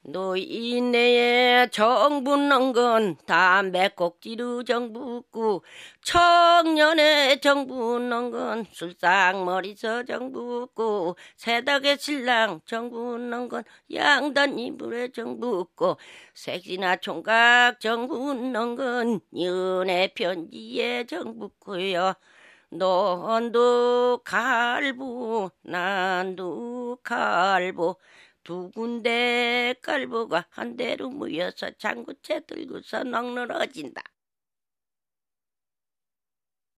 노인네에 정부 넣건 담배 꼭지로 정부 고 청년의 정부 넣건 술상머리서 정부 고 새덕의 신랑 정부 넣건 양단 이불에 정부 고 색시나 총각 정부 넣건 연애 편지에 정부 고요. 넌도 갈보 난도 갈보 두 군데 깔보가 한 대로 모여서 장구채 들고서 넉넉어진다.